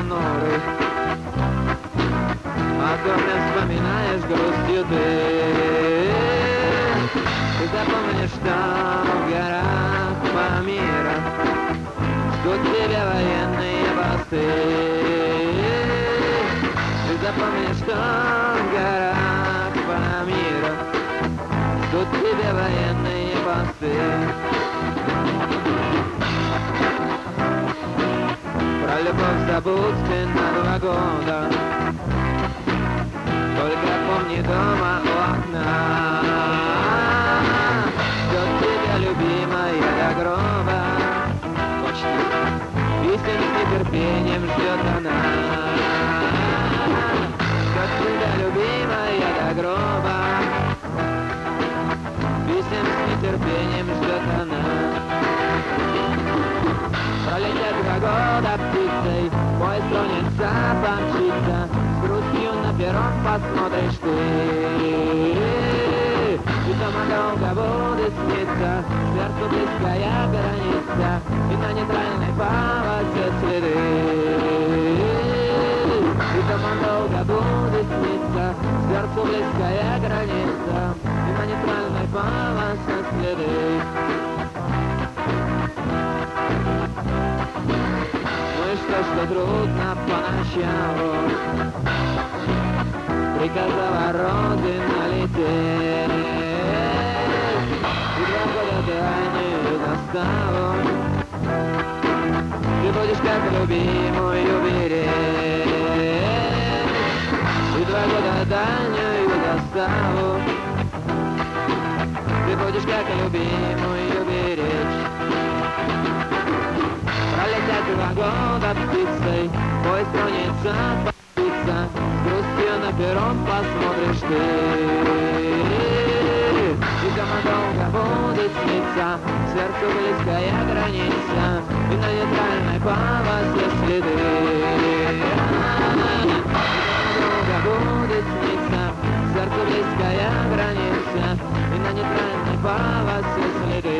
понурый, о доме вспоминаешь грустью ты. Ты запомнишь, что в горах Памира ждут тебя военные посты. Ты запомнишь, что в горах Памира ждут тебя военные посты. Про любовь забудь ты на 2 года, только помни дома у окна. Ждет тебя любимая до гроба, песен с нетерпением ждет она. Ждет тебя любимая до гроба, песен с нетерпением ждет она. Пролетят 2 года птицей, поезд тронется, помчится, с грустью на перрон посмотришь ты. И дома долго будет сниться, сердцу близкая граница, и на нейтральной полосе следы. И дома долго будет сниться, сердцу близкая граница, и на нейтральной полосе следы. Ну и что трудно поначалу, приказала Родина лететь, и 2 года дальнюю заставу ты будешь как любимую беречь. И 2 года дальнюю заставу ты будешь как любимую беречь. Пролетят 2 года птицей, поезд тронется, помчится, с грустью на перрон посмотришь ты. И дома долго будет сниться, сердцу близкая граница, и на нейтральной полосе следы. И дома долго будет сниться, сердцу близкая граница, и на нейтральной полосе следы.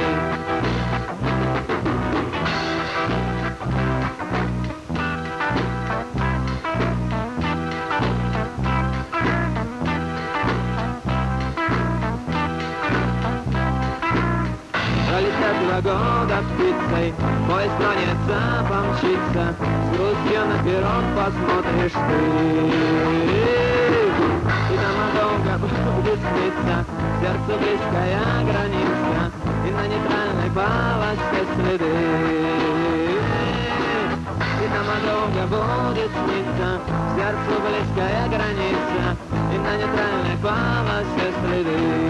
Пролетят 2 года птицей, поезд тронется, помчится, с грустью на перрон посмотришь ты. И дома долго будет сниться, сердцу близкая граница, и на нейтральной полосе следы. И дома долго будет сниться, сердцу близкая граница, и на нейтральной полосе следы.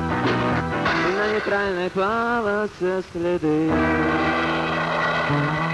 На нейтральной полосе следы.